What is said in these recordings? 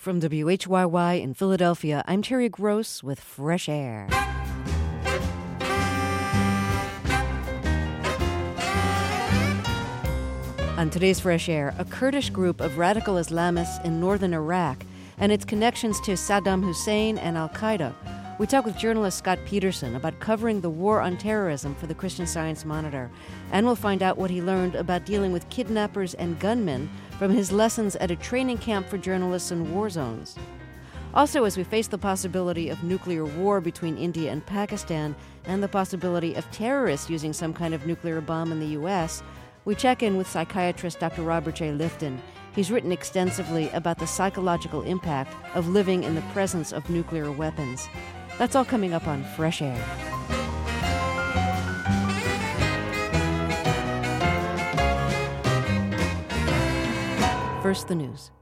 From WHYY in Philadelphia, I'm Terry Gross with Fresh Air. On today's Fresh Air, a Kurdish group of radical Islamists in northern Iraq and its connections to Saddam Hussein and al-Qaeda. We talk with journalist Scott Peterson about covering the war on terrorism for the Christian Science Monitor, and we'll find out what he learned about dealing with kidnappers and gunmen from his lessons at a training camp for journalists in war zones. Also, as we face the possibility of nuclear war between India and Pakistan and the possibility of terrorists using some kind of nuclear bomb in the U.S., we check in with psychiatrist Dr. Robert J. Lifton. He's written extensively about the psychological impact of living in the presence of nuclear weapons. That's all coming up on Fresh Air. First, the news.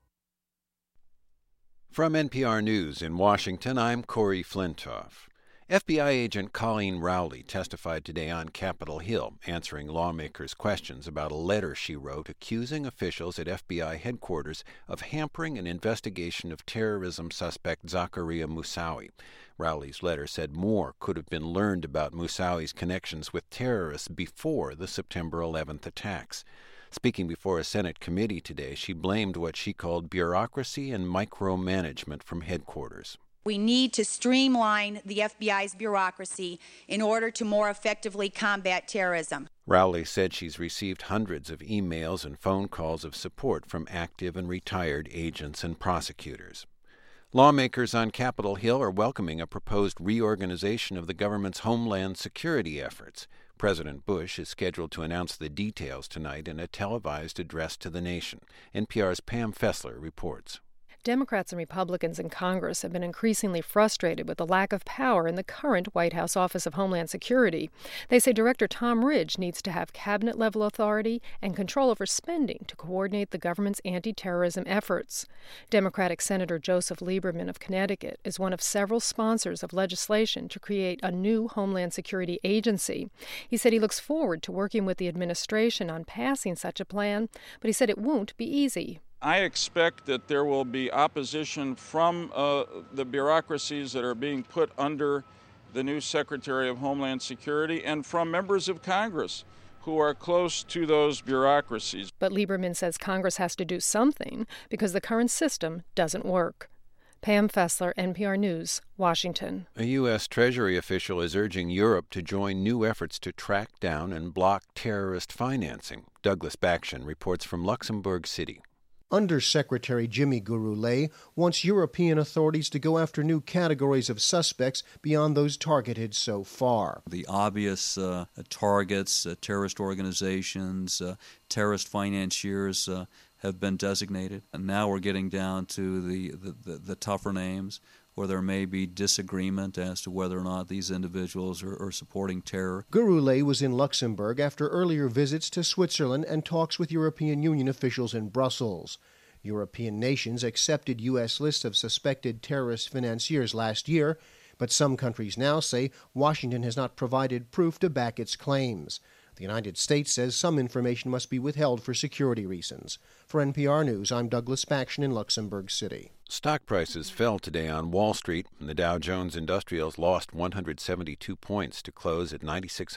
From NPR News in Washington, I'm Corey Flintoff. FBI agent Colleen Rowley testified today on Capitol Hill, answering lawmakers' questions about a letter she wrote accusing officials at FBI headquarters of hampering an investigation of terrorism suspect Zacariah Moussaoui. Rowley's letter said more could have been learned about Moussaoui's connections with terrorists before the September 11th attacks. Speaking before a Senate committee today, she blamed what she called bureaucracy and micromanagement from headquarters. We need to streamline the FBI's bureaucracy in order to more effectively combat terrorism. Rowley said she's received hundreds of emails and phone calls of support from active and retired agents and prosecutors. Lawmakers on Capitol Hill are welcoming a proposed reorganization of the government's homeland security efforts. President Bush is scheduled to announce the details tonight in a televised address to the nation. NPR's Pam Fessler reports. Democrats and Republicans in Congress have been increasingly frustrated with the lack of power in the current White House Office of Homeland Security. They say Director Tom Ridge needs to have cabinet-level authority and control over spending to coordinate the government's anti-terrorism efforts. Democratic Senator Joseph Lieberman of Connecticut is one of several sponsors of legislation to create a new Homeland Security agency. He said he looks forward to working with the administration on passing such a plan, but he said it won't be easy. I expect that there will be opposition from the bureaucracies that are being put under the new Secretary of Homeland Security and from members of Congress who are close to those bureaucracies. But Lieberman says Congress has to do something because the current system doesn't work. Pam Fessler, NPR News, Washington. A U.S. Treasury official is urging Europe to join new efforts to track down and block terrorist financing. Douglas Bakshin reports from Luxembourg City. Undersecretary Jimmy Gurulé wants European authorities to go after new categories of suspects beyond those targeted so far. The obvious targets, terrorist organizations, terrorist financiers have been designated. And now we're getting down to the tougher names, where there may be disagreement as to whether or not these individuals are supporting terror. Gurulé was in Luxembourg after earlier visits to Switzerland and talks with European Union officials in Brussels. European nations accepted U.S. lists of suspected terrorist financiers last year, but some countries now say Washington has not provided proof to back its claims. The United States says some information must be withheld for security reasons. For NPR News, I'm Douglas Bakshin in Luxembourg City. Stock prices fell today on Wall Street. The Dow Jones Industrials lost 172 points to close at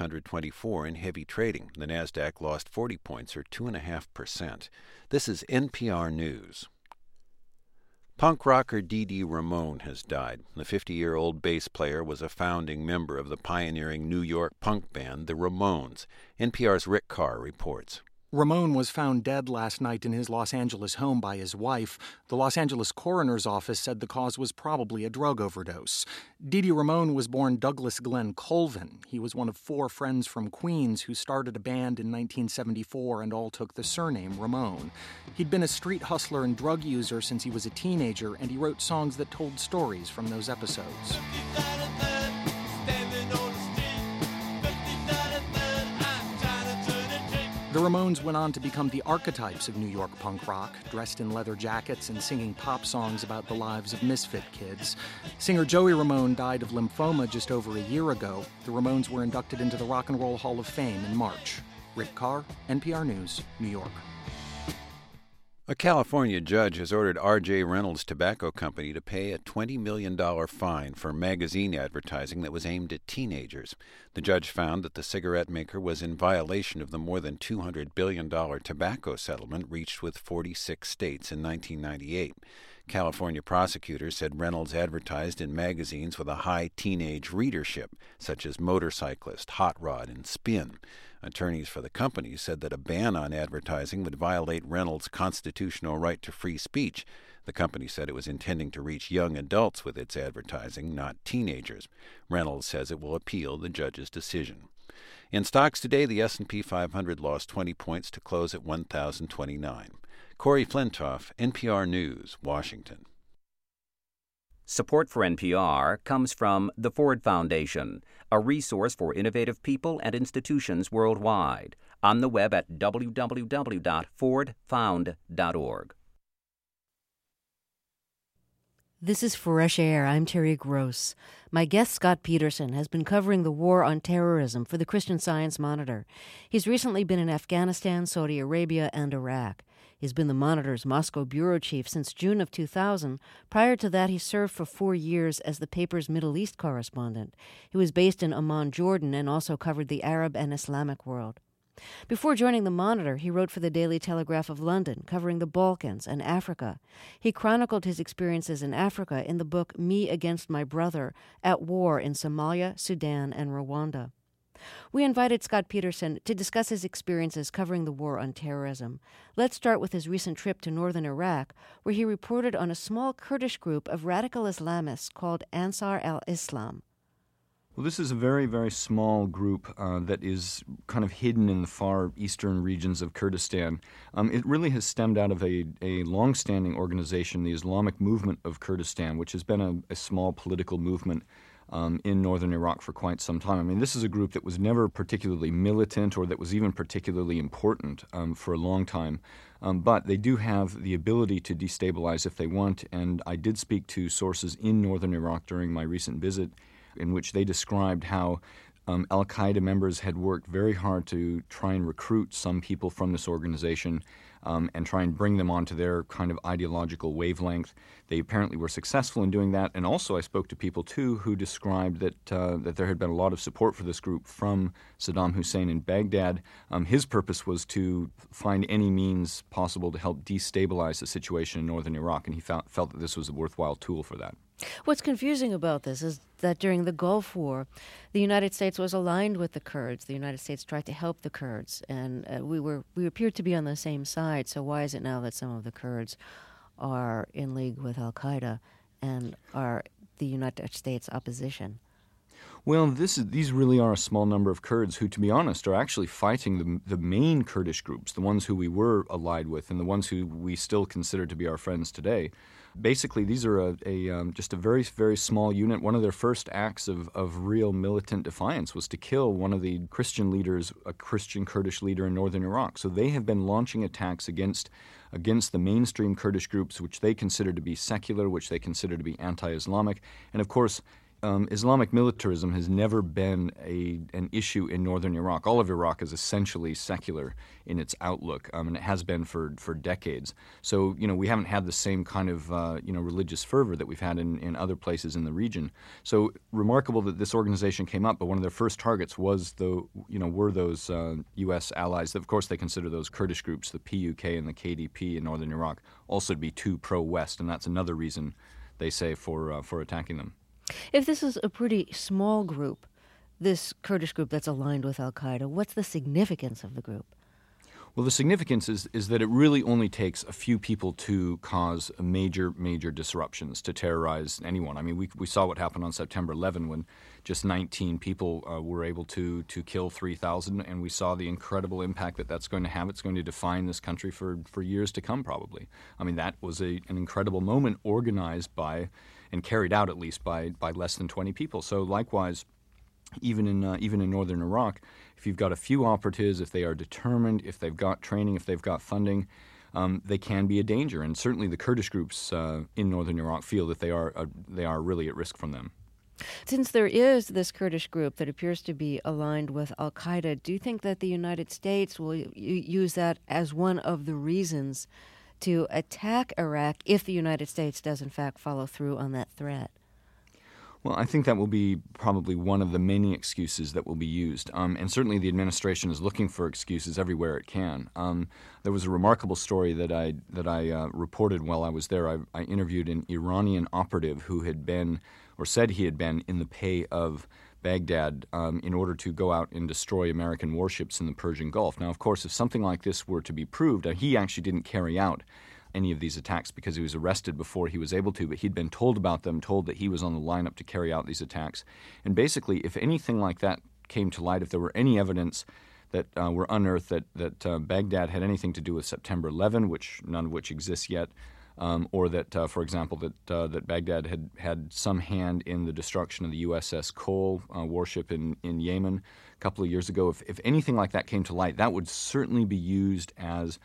9,624 in heavy trading. The Nasdaq lost 40 points, or 2.5%. This is NPR News. Punk rocker Dee Dee Ramone has died. The 50-year-old bass player was a founding member of the pioneering New York punk band, the Ramones. NPR's Rick Carr reports. Ramone was found dead last night in his Los Angeles home by his wife. The Los Angeles coroner's office said the cause was probably a drug overdose. Dee Dee Ramone was born Douglas Glenn Colvin. He was one of 4 friends from Queens who started a band in 1974 and all took the surname Ramone. He'd been a street hustler and drug user since he was a teenager, and he wrote songs that told stories from those episodes. The Ramones went on to become the archetypes of New York punk rock, dressed in leather jackets and singing pop songs about the lives of misfit kids. Singer Joey Ramone died of lymphoma just over a year ago. The Ramones were inducted into the Rock and Roll Hall of Fame in March. Rick Carr, NPR News, New York. A California judge has ordered R.J. Reynolds Tobacco Company to pay a $20 million fine for magazine advertising that was aimed at teenagers. The judge found that the cigarette maker was in violation of the more than $200 billion tobacco settlement reached with 46 states in 1998. California prosecutors said Reynolds advertised in magazines with a high teenage readership, such as Motorcyclist, Hot Rod, and Spin. Attorneys for the company said that a ban on advertising would violate Reynolds' constitutional right to free speech. The company said it was intending to reach young adults with its advertising, not teenagers. Reynolds says it will appeal the judge's decision. In stocks today, the S&P 500 lost 20 points to close at 1,029. Corey Flintoff, NPR News, Washington. Support for NPR comes from the Ford Foundation, a resource for innovative people and institutions worldwide. On the web at www.fordfound.org. This is Fresh Air. I'm Terry Gross. My guest, Scott Peterson, has been covering the war on terrorism for the Christian Science Monitor. He's recently been in Afghanistan, Saudi Arabia, and Iraq. He's been the Monitor's Moscow bureau chief since June of 2000. Prior to that, he served for 4 years as the paper's Middle East correspondent. He was based in Amman, Jordan, and also covered the Arab and Islamic world. Before joining the Monitor, he wrote for the Daily Telegraph of London, covering the Balkans and Africa. He chronicled his experiences in Africa in the book Me Against My Brother, at war in Somalia, Sudan, and Rwanda. We invited Scott Peterson to discuss his experiences covering the war on terrorism. Let's start with his recent trip to northern Iraq, where he reported on a small Kurdish group of radical Islamists called Ansar al-Islam. Well, this is a very, very small group that is kind of hidden in the far eastern regions of Kurdistan. It really has stemmed out of a long-standing organization, the Islamic Movement of Kurdistan, which has been a small political movement in northern Iraq for quite some time. I mean, this is a group that was never particularly militant or that was even particularly important for a long time. But they do have the ability to destabilize if they want, and I did speak to sources in northern Iraq during my recent visit in which they described how al-Qaeda members had worked very hard to try and recruit some people from this organization and try and bring them onto their kind of ideological wavelength. They apparently were successful in doing that. And also I spoke to people, too, who described that there had been a lot of support for this group from Saddam Hussein in Baghdad. His purpose was to find any means possible to help destabilize the situation in northern Iraq, and he felt that this was a worthwhile tool for that. What's confusing about this is that during the Gulf War, the United States was aligned with the Kurds. The United States tried to help the Kurds, and we appeared to be on the same side. So why is it now that some of the Kurds are in league with al-Qaeda and are the United States opposition? Well, these really are a small number of Kurds who, to be honest, are actually fighting the main Kurdish groups, the ones who we were allied with and the ones who we still consider to be our friends today. Basically, these are just a very, very small unit. One of their first acts of real militant defiance was to kill one of the Christian leaders, a Christian Kurdish leader in northern Iraq. So they have been launching attacks against the mainstream Kurdish groups, which they consider to be secular, which they consider to be anti-Islamic. And of course, Islamic militarism has never been an issue in northern Iraq. All of Iraq is essentially secular in its outlook, and it has been for decades. So, we haven't had the same kind of, religious fervor that we've had in other places in the region. So remarkable that this organization came up, but one of their first targets were those U.S. allies. Of course, they consider those Kurdish groups, the PUK and the KDP in northern Iraq, also to be too pro-West, and that's another reason, they say, for attacking them. If this is a pretty small group, this Kurdish group that's aligned with al-Qaeda, what's the significance of the group? Well, the significance is that it really only takes a few people to cause major, major disruptions, to terrorize anyone. I mean, we saw what happened on September 11 when just 19 people were able to kill 3,000, and we saw the incredible impact that's going to have. It's going to define this country for years to come, probably. I mean, that was an incredible moment organized by and carried out at least by less than 20 people. So likewise, even in northern Iraq, if you've got a few operatives, if they are determined, if they've got training, if they've got funding, they can be a danger. And certainly the Kurdish groups in northern Iraq feel that they are really at risk from them. Since there is this Kurdish group that appears to be aligned with al-Qaeda, do you think that the United States will use that as one of the reasons to attack Iraq if the United States does, in fact, follow through on that threat? Well, I think that will be probably one of the many excuses that will be used. And certainly the administration is looking for excuses everywhere it can. There was a remarkable story that I reported while I was there. I interviewed an Iranian operative who had been, or said he had been, in the pay of Baghdad in order to go out and destroy American warships in the Persian Gulf. Now, of course, if something like this were to be proved, he actually didn't carry out any of these attacks because he was arrested before he was able to, but he'd been told about them, told that he was on the lineup to carry out these attacks. And basically, if anything like that came to light, if there were any evidence that were unearthed that Baghdad had anything to do with September 11, which none of which exists yet, or that, for example, that Baghdad had some hand in the destruction of the USS Cole warship in Yemen a couple of years ago, if anything like that came to light, that would certainly be used as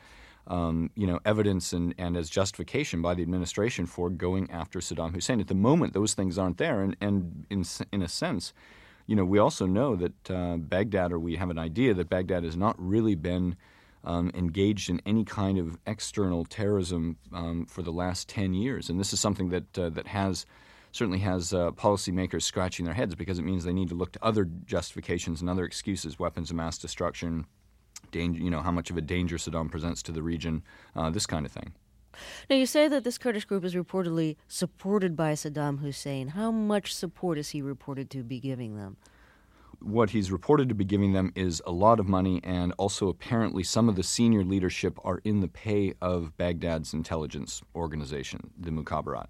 evidence and as justification by the administration for going after Saddam Hussein. At the moment, those things aren't there, and in a sense, we also know that Baghdad, or we have an idea that Baghdad has not really been engaged in any kind of external terrorism for the last 10 years, and this is something that certainly has policymakers scratching their heads because it means they need to look to other justifications and other excuses, weapons of mass destruction, danger, how much of a danger Saddam presents to the region, this kind of thing. Now, you say that this Kurdish group is reportedly supported by Saddam Hussein. How much support is he reported to be giving them? What he's reported to be giving them is a lot of money, and also apparently some of the senior leadership are in the pay of Baghdad's intelligence organization, the Mukhabarat.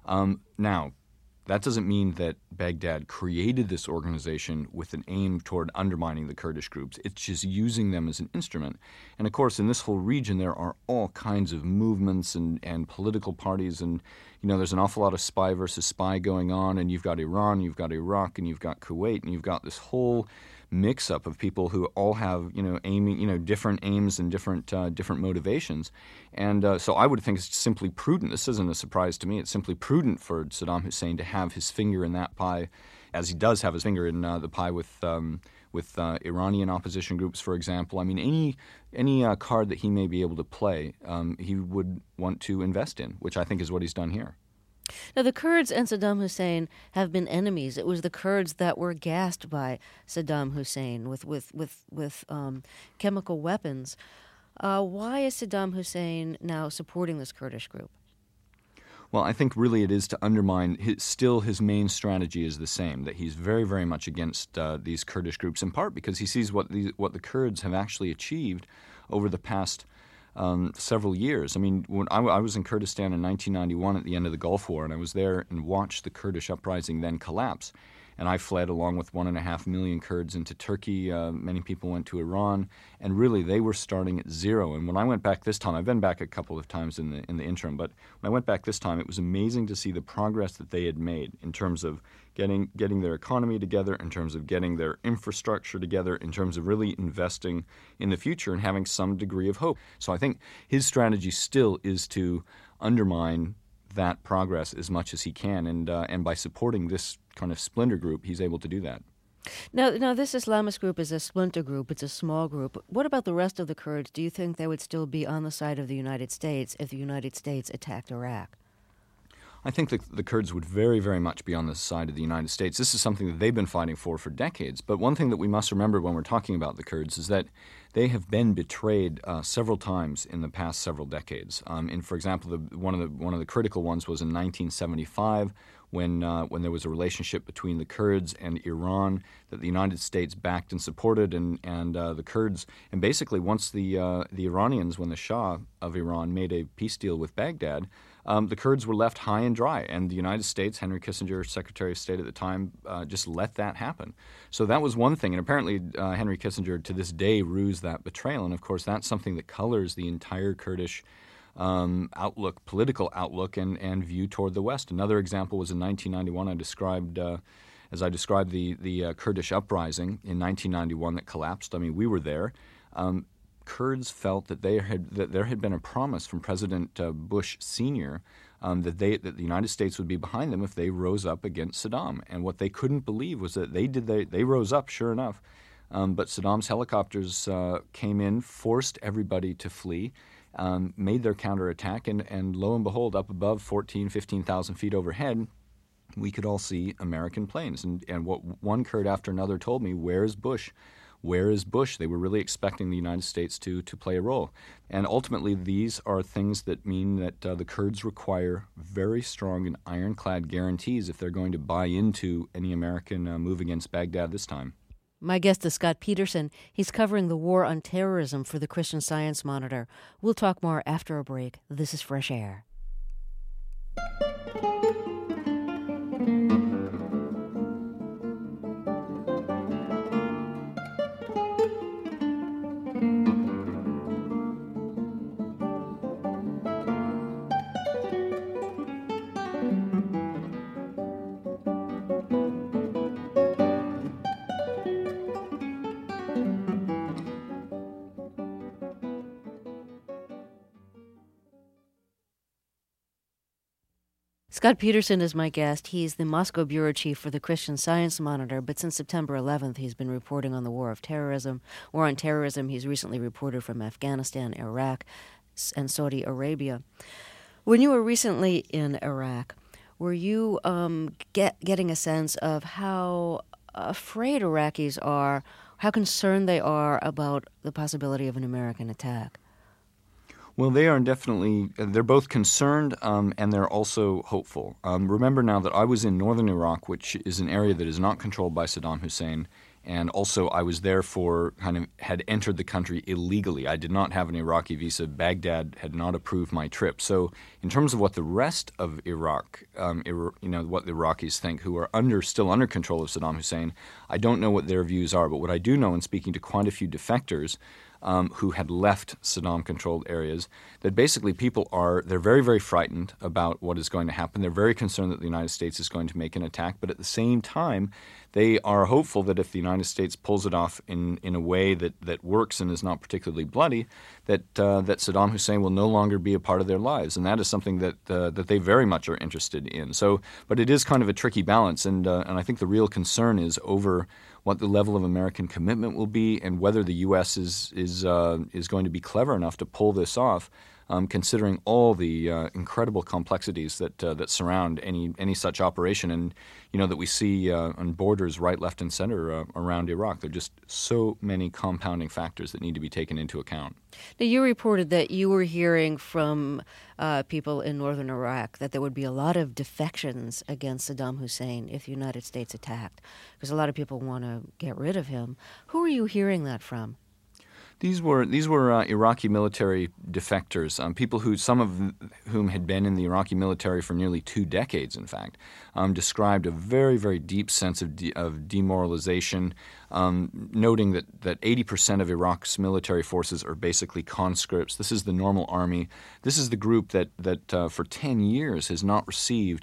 Now, that doesn't mean that Baghdad created this organization with an aim toward undermining the Kurdish groups. It's just using them as an instrument. And of course, in this whole region, there are all kinds of movements and political parties. And, there's an awful lot of spy versus spy going on. And you've got Iran, you've got Iraq, and you've got Kuwait. And you've got this whole mix-up of people who all have, aiming, different aims and different motivations. And so I would think it's simply prudent. This isn't a surprise to me. It's simply prudent for Saddam Hussein to have his finger in that pie, as he does have his finger in the pie with Iranian opposition groups, for example. I mean, any card that he may be able to play, he would want to invest in, which I think is what he's done here. Now, the Kurds and Saddam Hussein have been enemies. It was the Kurds that were gassed by Saddam Hussein with chemical weapons. Why is Saddam Hussein now supporting this Kurdish group? Well, I think really it is to undermine, his main strategy is the same, that he's very, very much against these Kurdish groups, in part because he sees what the Kurds have actually achieved over the past several years. I mean, when I was in Kurdistan in 1991 at the end of the Gulf War, and I was there and watched the Kurdish uprising then collapse. And I fled along with 1.5 million Kurds into Turkey. Many people went to Iran, and really they were starting at zero. And when I went back this time, I've been back a couple of times in the interim, but when I went back this time, it was amazing to see the progress that they had made in terms of getting their economy together, in terms of getting their infrastructure together, in terms of really investing in the future and having some degree of hope. So I think his strategy still is to undermine that progress as much as he can, and by supporting this kind of splinter group, he's able to do that. Now, this Islamist group is a splinter group. It's a small group. What about the rest of the Kurds? Do you think they would still be on the side of the United States if the United States attacked Iraq? I think the Kurds would very, very much be on the side of the United States. This is something that they've been fighting for decades. But one thing that we must remember when we're talking about the Kurds is that they have been betrayed several times in the past several decades. And for example, one of the critical ones was in 1975 when there was a relationship between the Kurds and Iran that the United States backed and supported, and the Kurds, and basically once the Iranians, when the Shah of Iran made a peace deal with Baghdad, the Kurds were left high and dry, and the United States, Henry Kissinger, Secretary of State at the time, just let that happen. So that was one thing, and apparently Henry Kissinger to this day rues that betrayal, and of course that's something that colors the entire Kurdish outlook, political outlook, and view toward the West. Another example was in 1991. As I described the Kurdish uprising in 1991 that collapsed. I mean, we were there. Kurds felt that there had been a promise from President Bush Sr. That the United States would be behind them if they rose up against Saddam. And what they couldn't believe was that they rose up, sure enough. But Saddam's helicopters came in, forced everybody to flee. made their counterattack, and lo and behold, up above 15,000 feet overhead, we could all see American planes. And what one Kurd after another told me, where is Bush? Where is Bush? They were really expecting the United States to play a role. And ultimately, these are things that mean that the Kurds require very strong and ironclad guarantees if they're going to buy into any American move against Baghdad this time. My guest is Scott Peterson. He's covering the war on terrorism for the Christian Science Monitor. We'll talk more after a break. This is Fresh Air. Scott Peterson is my guest. He's the Moscow bureau chief for the Christian Science Monitor, but since September 11th, he's been reporting on the war on terrorism. He's recently reported from Afghanistan, Iraq, and Saudi Arabia. When you were recently in Iraq, were you getting a sense of how afraid Iraqis are, how concerned they are about the possibility of an American attack? Well, they are definitely, they're both concerned and they're also hopeful. Remember now that I was in northern Iraq, which is an area that is not controlled by Saddam Hussein, and also I was there had entered the country illegally. I did not have an Iraqi visa. Baghdad had not approved my trip. So in terms of what the rest of Iraq, what the Iraqis think, who are still under control of Saddam Hussein, I don't know what their views are. But what I do know in speaking to quite a few defectors, who had left Saddam-controlled areas, that basically they're very, very frightened about what is going to happen. They're very concerned that the United States is going to make an attack, but at the same time, they are hopeful that if the United States pulls it off in a way that works and is not particularly bloody, that Saddam Hussein will no longer be a part of their lives, and that is something that they very much are interested in. So, but it is kind of a tricky balance, and I think the real concern is over what the level of American commitment will be, and whether the U.S. is going to be clever enough to pull this off, considering all the incredible complexities that surround any such operation, and that we see on borders right, left, and center around Iraq. There are just so many compounding factors that need to be taken into account. Now, you reported that you were hearing from people in northern Iraq that there would be a lot of defections against Saddam Hussein if the United States attacked, because a lot of people want to get rid of him. Who are you hearing that from? These were Iraqi military defectors, some of whom had been in the Iraqi military for nearly 2 decades, in fact, described a very, very deep sense of demoralization, noting that 80% of Iraq's military forces are basically conscripts. This is the normal army. This is the group that for 10 years has not received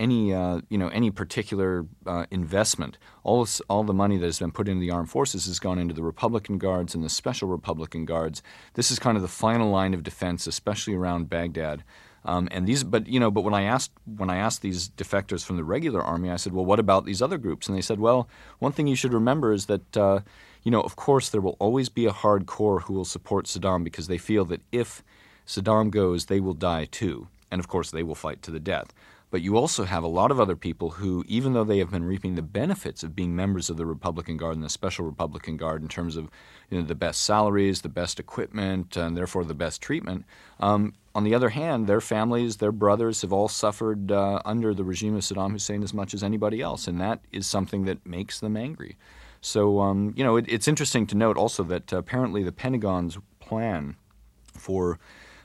any particular investment. All the money that has been put into the armed forces has gone into the Republican Guards and the Special Republican Guards. This is kind of the final line of defense, especially around Baghdad. But when I asked these defectors from the regular army, I said, well, what about these other groups? And they said, well, one thing you should remember is that of course there will always be a hardcore who will support Saddam because they feel that if Saddam goes, they will die too, and of course they will fight to the death. But you also have a lot of other people who, even though they have been reaping the benefits of being members of the Republican Guard and the Special Republican Guard in terms of the best salaries, the best equipment, and therefore the best treatment, on the other hand, their families, their brothers have all suffered under the regime of Saddam Hussein as much as anybody else, and that is something that makes them angry. So, it's interesting to note also that apparently the Pentagon's plan for,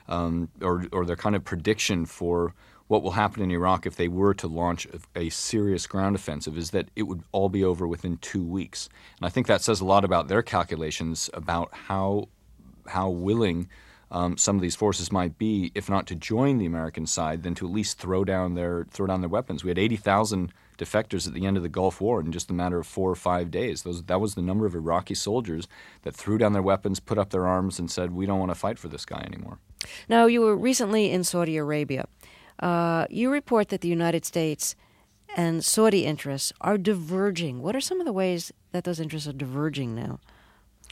or their kind of prediction for what will happen in Iraq if they were to launch a serious ground offensive is that it would all be over within 2 weeks. And I think that says a lot about their calculations about how willing some of these forces might be, if not to join the American side, then to at least throw down their weapons. We had 80,000 defectors at the end of the Gulf War in just a matter of 4 or 5 days. That was the number of Iraqi soldiers that threw down their weapons, put up their arms, and said, we don't want to fight for this guy anymore. Now, you were recently in Saudi Arabia. You report that the United States and Saudi interests are diverging. What are some of the ways that those interests are diverging now?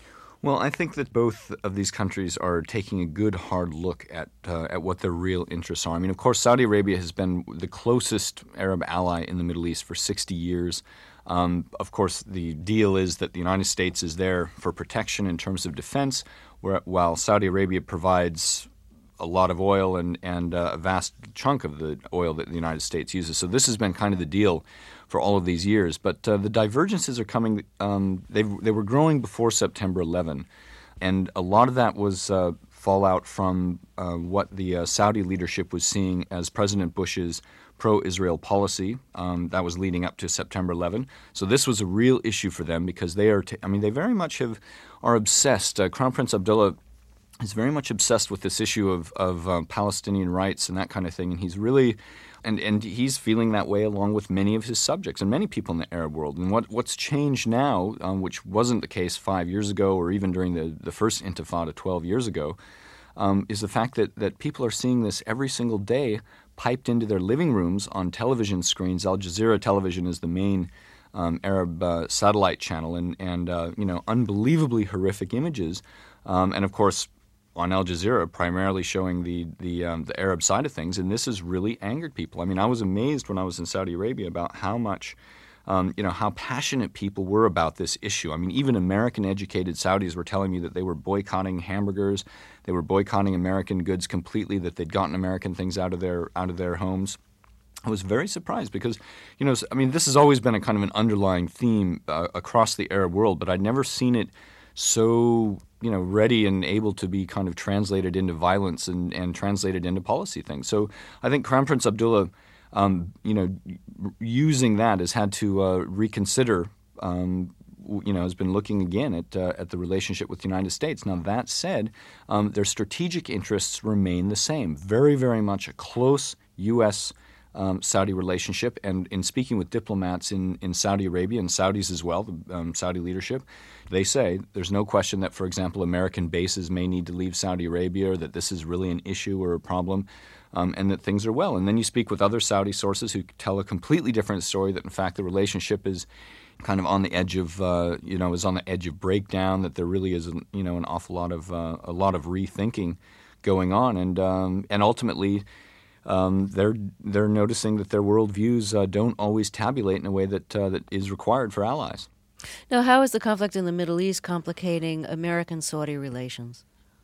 Well, I think that both of these countries are taking a good hard look at what their real interests are. I mean, of course, Saudi Arabia has been the closest Arab ally in the Middle East for 60 years. Of course, the deal is that the United States is there for protection in terms of defense, while Saudi Arabia provides a lot of oil and a vast chunk of the oil that the United States uses. So this has been kind of the deal for all of these years. But the divergences are coming. They were growing before September 11, and a lot of that was fallout from what the Saudi leadership was seeing as President Bush's pro-Israel policy that was leading up to September 11. So this was a real issue for them because they are. They very much are obsessed. Crown Prince Abdullah is very much obsessed with this issue of Palestinian rights and that kind of thing, and he's really and he's feeling that way along with many of his subjects and many people in the Arab world. And what's changed now, which wasn't the case 5 years ago or even during the first Intifada 12 years ago, is the fact that people are seeing this every single day piped into their living rooms on television screens. Al Jazeera television is the main Arab satellite channel, and unbelievably horrific images, and of course on Al Jazeera primarily showing the Arab side of things, and this has really angered people. I mean, I was amazed when I was in Saudi Arabia about how much, how passionate people were about this issue. I mean, even American-educated Saudis were telling me that they were boycotting hamburgers, they were boycotting American goods completely, that they'd gotten American things out of their homes. I was very surprised because, this has always been a kind of an underlying theme across the Arab world, but I'd never seen it so ready and able to be kind of translated into violence and translated into policy things. So I think Crown Prince Abdullah, using that has had to reconsider, has been looking again at the relationship with the United States. Now, that said, their strategic interests remain the same. Very, very much a close U.S. Saudi relationship, and in speaking with diplomats in Saudi Arabia and Saudis as well, the Saudi leadership, they say there's no question that, for example, American bases may need to leave Saudi Arabia, or that this is really an issue or a problem, and that things are well. And then you speak with other Saudi sources who tell a completely different story, that in fact the relationship is kind of on the edge of, is on the edge of breakdown, that there really is, an awful lot of rethinking going on, and ultimately. They're noticing that their worldviews don't always tabulate in a way that is required for allies. Now, how is the conflict in the Middle East complicating American-Saudi relations?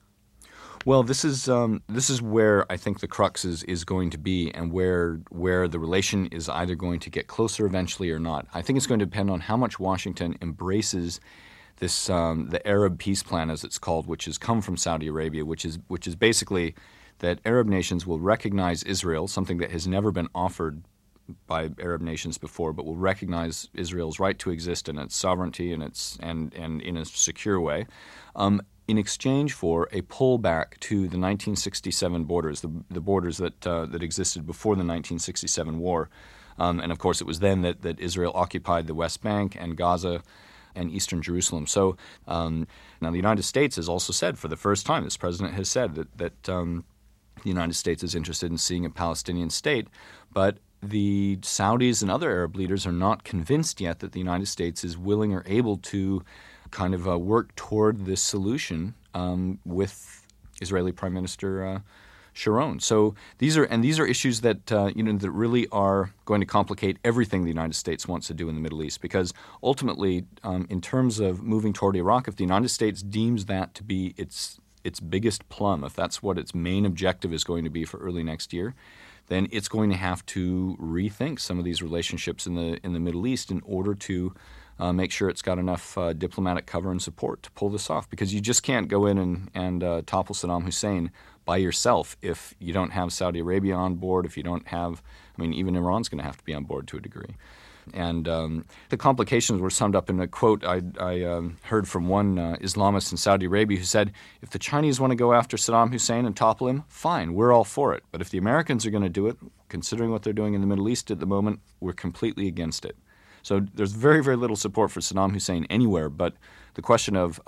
Well, this is where I think the crux is going to be, and where the relation is either going to get closer eventually or not. I think it's going to depend on how much Washington embraces this the Arab peace plan, as it's called, which has come from Saudi Arabia, which is basically that Arab nations will recognize Israel, something that has never been offered by Arab nations before, but will recognize Israel's right to exist and its sovereignty and in a secure way, in exchange for a pullback to the 1967 borders, the borders that existed before the 1967 war. And of course, it was then that Israel occupied the West Bank and Gaza and eastern Jerusalem. So now the United States has also said, for the first time, this president has said that the United States is interested in seeing a Palestinian state, but the Saudis and other Arab leaders are not convinced yet that the United States is willing or able to kind of work toward this solution with Israeli Prime Minister Sharon. So these are issues that that really are going to complicate everything the United States wants to do in the Middle East, because ultimately, in terms of moving toward Iraq, if the United States deems that to be its biggest plum, if that's what its main objective is going to be for early next year, then it's going to have to rethink some of these relationships in the Middle East in order to make sure it's got enough diplomatic cover and support to pull this off. Because you just can't go in and topple Saddam Hussein by yourself if you don't have Saudi Arabia on board, if you don't have, even Iran's going to have to be on board to a degree. And the complications were summed up in a quote I heard from one Islamist in Saudi Arabia who said, if the Chinese want to go after Saddam Hussein and topple him, fine, we're all for it. But if the Americans are going to do it, considering what they're doing in the Middle East at the moment, we're completely against it. So there's very, very little support for Saddam Hussein anywhere, but the question of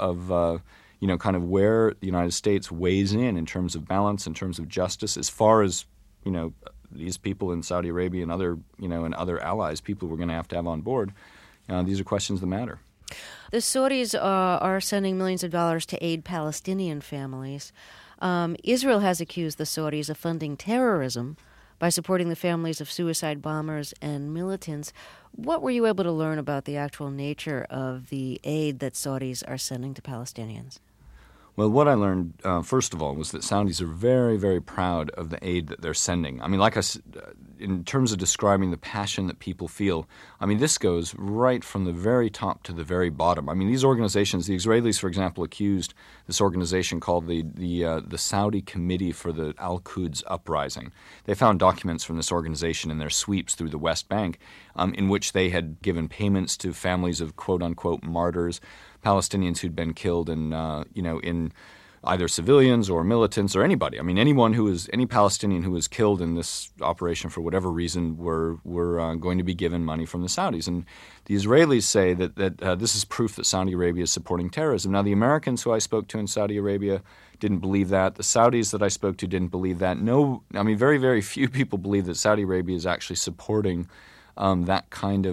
kind of where the United States weighs in terms of balance, in terms of justice, as far as, these people in Saudi Arabia and other, and other allies, people we're going to have on board. These are questions that matter. The Saudis are sending millions of dollars to aid Palestinian families. Israel has accused the Saudis of funding terrorism by supporting the families of suicide bombers and militants. What were you able to learn about the actual nature of the aid that Saudis are sending to Palestinians? Well, what I learned, first of all, was that Saudis are very, very proud of the aid that they're sending. I mean, like I said, in terms of describing the passion that people feel, I mean, this goes right from the very top to the very bottom. I mean, these organizations, the Israelis, for example, accused this organization called the Saudi Committee for the Al-Quds Uprising. They found documents from this organization in their sweeps through the West Bank in which they had given payments to families of quote-unquote martyrs, Palestinians who'd been killed in either civilians or militants or anybody. I mean, any Palestinian who was killed in this operation for whatever reason were going to be given money from the Saudis. And the Israelis say that this is proof that Saudi Arabia is supporting terrorism. Now, the Americans who I spoke to in Saudi Arabia didn't believe that. The Saudis that I spoke to didn't believe that. No, I mean, very, very few people believe that Saudi Arabia is actually supporting that kind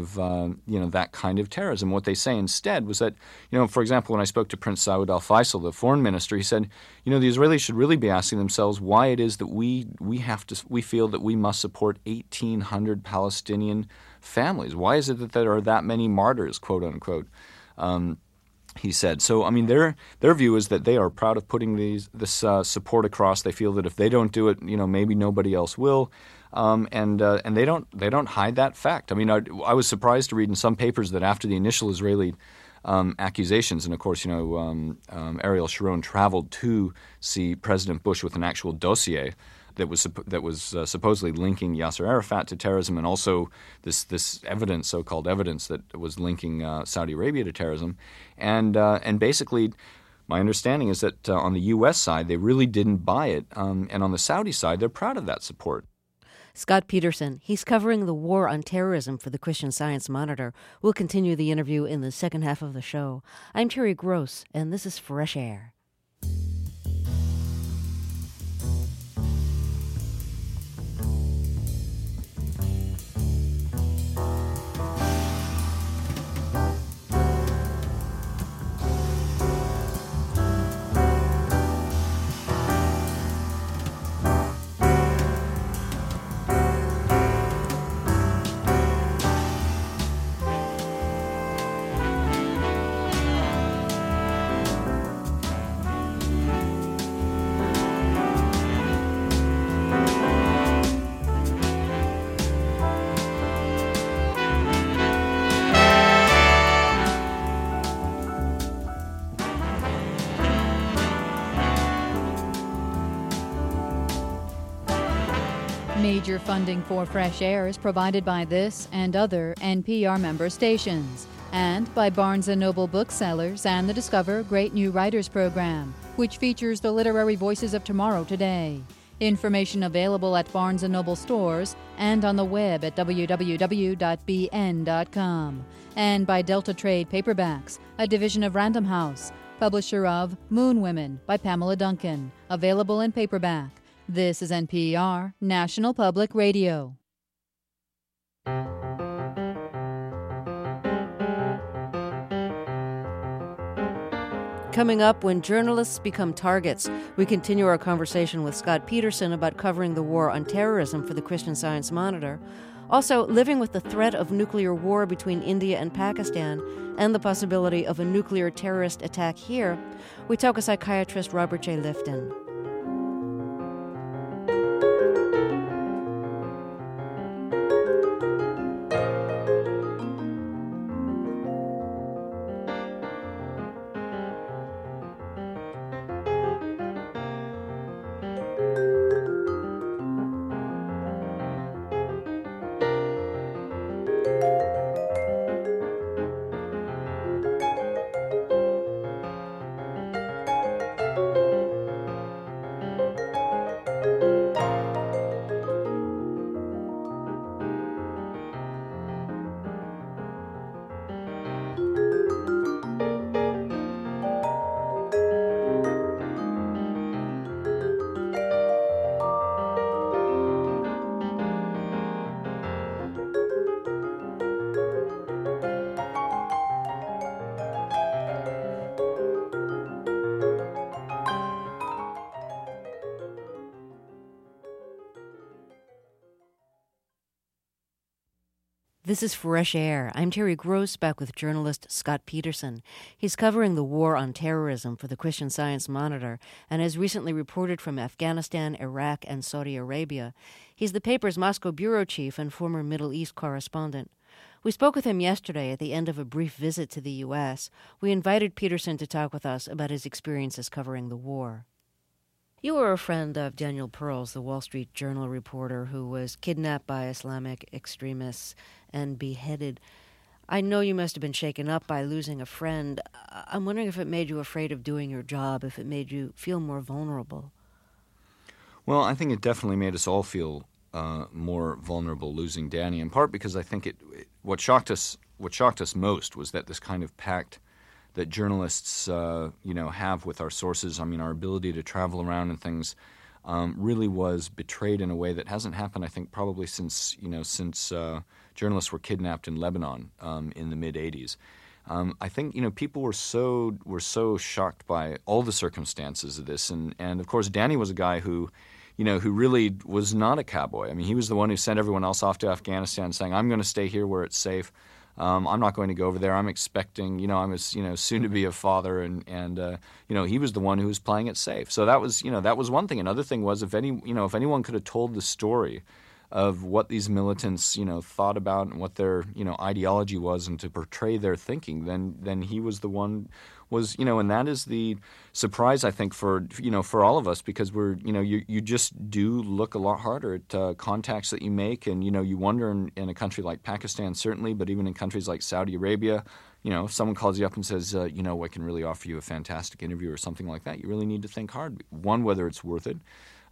of terrorism. What they say instead was that, for example, when I spoke to Prince Saud Al Faisal, the foreign minister, he said, the Israelis should really be asking themselves why it is that we feel that we must support 1,800 Palestinian families. Why is it that there are that many martyrs, quote unquote? He said. So, I mean, their view is that they are proud of putting this support across. They feel that if they don't do it, maybe nobody else will. And they don't hide that fact. I mean, I was surprised to read in some papers that after the initial Israeli accusations, and of course, Ariel Sharon traveled to see President Bush with an actual dossier that was supposedly linking Yasser Arafat to terrorism, and also this evidence, so-called evidence, that was linking Saudi Arabia to terrorism, and basically. My understanding is that on the U.S. side, they really didn't buy it, and on the Saudi side, they're proud of that support. Scott Peterson, he's covering the war on terrorism for the Christian Science Monitor. We'll continue the interview in the second half of the show. I'm Terry Gross, and this is Fresh Air. Major funding for Fresh Air is provided by this and other NPR member stations, and by Barnes & Noble Booksellers and the Discover Great New Writers program, which features the literary voices of tomorrow today. Information available at Barnes & Noble stores and on the web at www.bn.com. And by Delta Trade Paperbacks, a division of Random House, publisher of Moon Women by Pamela Duncan, available in paperback. This is NPR, National Public Radio. Coming up, when journalists become targets, we continue our conversation with Scott Peterson about covering the war on terrorism for the Christian Science Monitor. Also, living with the threat of nuclear war between India and Pakistan and the possibility of a nuclear terrorist attack here, we talk with psychiatrist Robert J. Lifton. This is Fresh Air. I'm Terry Gross, back with journalist Scott Peterson. He's covering the war on terrorism for the Christian Science Monitor and has recently reported from Afghanistan, Iraq, and Saudi Arabia. He's the paper's Moscow bureau chief and former Middle East correspondent. We spoke with him yesterday at the end of a brief visit to the U.S. We invited Peterson to talk with us about his experiences covering the war. You were a friend of Daniel Pearl's, the Wall Street Journal reporter who was kidnapped by Islamic extremists and beheaded. I know you must have been shaken up by losing a friend. I'm wondering if it made you afraid of doing your job, if it made you feel more vulnerable. Well, I think it definitely made us all feel more vulnerable losing Danny, in part because I think what shocked us most was that this kind of pact that journalists, have with our sources, our ability to travel around and things, really was betrayed in a way that hasn't happened, I think, probably since journalists were kidnapped in Lebanon in the mid-'80s. I think, people were so shocked by all the circumstances of this, and of course, Danny was a guy who really was not a cowboy. I mean, he was the one who sent everyone else off to Afghanistan saying, I'm going to stay here where it's safe. I'm not going to go over there. I'm expecting, I'm soon to be a father, and he was the one who was playing it safe. So that was one thing. Another thing was if anyone could have told the story of what these militants, thought about and what their, ideology was, and to portray their thinking, then he was the one. And that is the surprise, I think, for all of us, because you just do look a lot harder at contacts that you make, and you wonder in a country like Pakistan certainly, but even in countries like Saudi Arabia, if someone calls you up and says, I can really offer you a fantastic interview or something like that, you really need to think hard. One, whether it's worth it,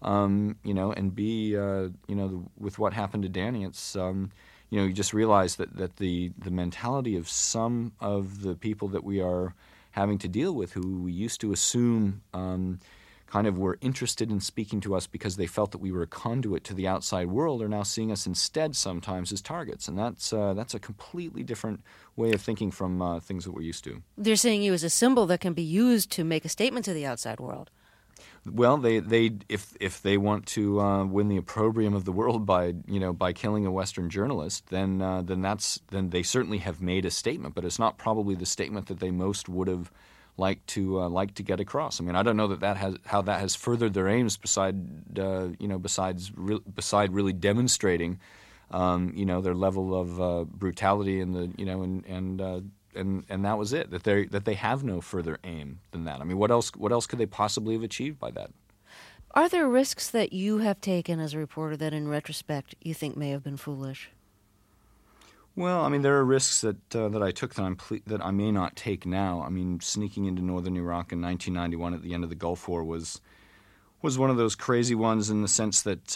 and B, with what happened to Danny, it's you just realize that the mentality of some of the people that we are having to deal with, who we used to assume kind of were interested in speaking to us because they felt that we were a conduit to the outside world, are now seeing us instead sometimes as targets. And that's a completely different way of thinking from things that we're used to. They're seeing you as a symbol that can be used to make a statement to the outside world. Well, if they want to win the opprobrium of the world by killing a Western journalist, then they certainly have made a statement, but it's not probably the statement that they most would have liked to get across. I mean, I don't know how that has furthered their aims besides really demonstrating their level of brutality and that was it. That they have no further aim than that. I mean, what else could they possibly have achieved by that? Are there risks that you have taken as a reporter that, in retrospect, you think may have been foolish? Well, I mean, there are risks that I took that I may not take now. I mean, sneaking into northern Iraq in 1991 at the end of the Gulf War was one of those crazy ones in the sense that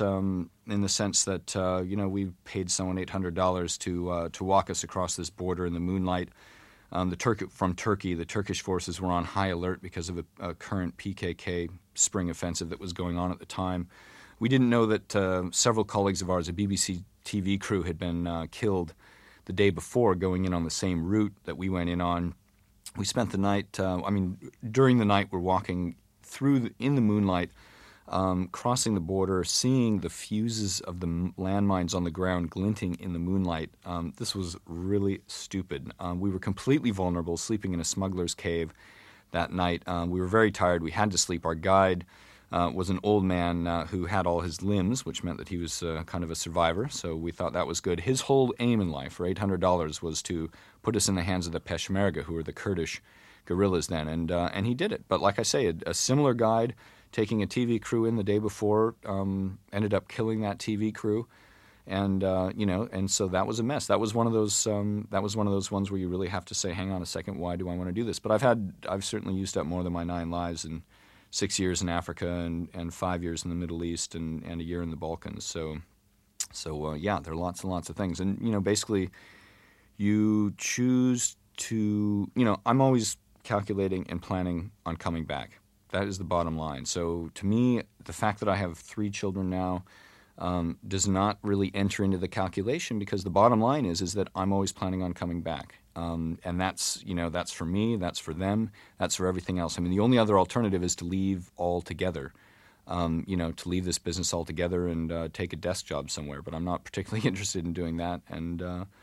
we paid someone $800 to walk us across this border in the moonlight. From Turkey, the Turkish forces were on high alert because of a current PKK spring offensive that was going on at the time. We didn't know that several colleagues of ours, a BBC TV crew, had been killed the day before going in on the same route that we went in on. We spent the night, during the night we're walking in the moonlight, crossing the border, seeing the fuses of the landmines on the ground glinting in the moonlight. This was really stupid. We were completely vulnerable, sleeping in a smuggler's cave that night. We were very tired. We had to sleep. Our guide was an old man who had all his limbs, which meant that he was kind of a survivor, so we thought that was good. His whole aim in life for $800 was to put us in the hands of the Peshmerga, who were the Kurdish guerrillas then, and he did it. But like I say, a similar guide taking a TV crew in the day before ended up killing that TV crew, and so that was a mess. That was one of those ones where you really have to say, hang on a second, why do I want to do this? But I've certainly used up more than my 9 lives in 6 years in Africa and 5 years in the Middle East and a year in the Balkans. So there are lots and lots of things, and basically you choose to I'm always calculating and planning on coming back. That is the bottom line. So to me, the fact that I have 3 children now does not really enter into the calculation, because the bottom line is that I'm always planning on coming back. And that's for me, that's for them, that's for everything else. I mean, the only other alternative is to leave altogether, to leave this business altogether and take a desk job somewhere. But I'm not particularly interested in doing that. And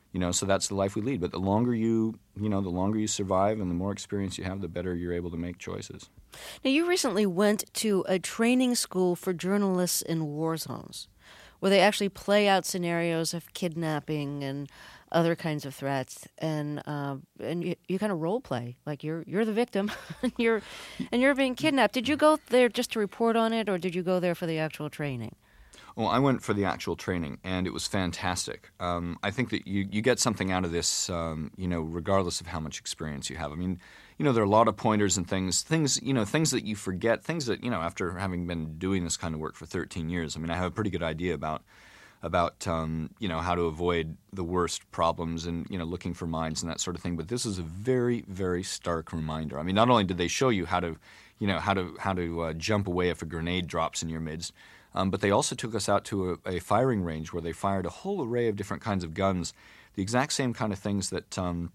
So that's the life we lead. But the longer you survive and the more experience you have, the better you're able to make choices. Now, you recently went to a training school for journalists in war zones, where they actually play out scenarios of kidnapping and other kinds of threats, and you kind of role play like you're the victim, and you're being kidnapped. Did you go there just to report on it, or did you go there for the actual training? Well, I went for the actual training, and it was fantastic. I think that you get something out of this, regardless of how much experience you have. I mean, there are a lot of pointers and things that you forget, things that, after having been doing this kind of work for 13 years, I mean, I have a pretty good idea about how to avoid the worst problems and, looking for mines and that sort of thing. But this is a very, very stark reminder. I mean, not only did they show you how to jump away if a grenade drops in your midst, but they also took us out to a firing range where they fired a whole array of different kinds of guns, the exact same kind of things that